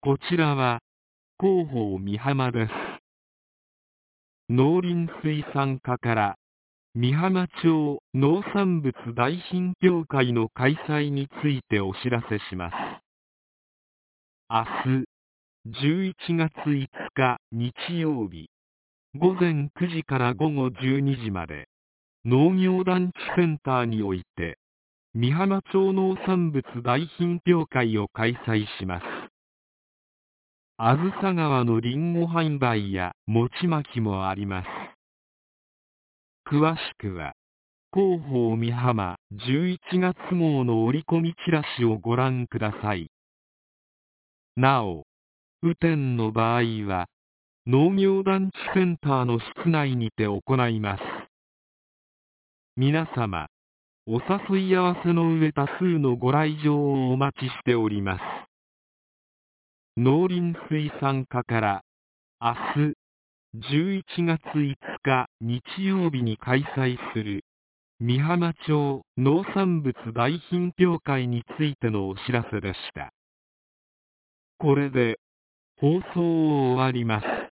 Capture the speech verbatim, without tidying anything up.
こちらは広報美浜です。農林水産課から美浜町農産物大品評会の開催についてお知らせします。明日じゅういちがついつか日曜日、ごぜんくじからごごじゅうにじまで農業団地センターにおいて美浜町農産物大品評会を開催します。あずさ川のりんご販売や餅巻きもあります。詳しくは広報美浜じゅういちがつ号の折り込みチラシをご覧ください。なお、雨天の場合は農業団地センターの室内にて行います。皆様、お誘い合わせの上多数のご来場をお待ちしております。農林水産課から明日じゅういちがついつか日曜日に開催する美浜町農産物大品評会についてのお知らせでした。これで放送を終わります。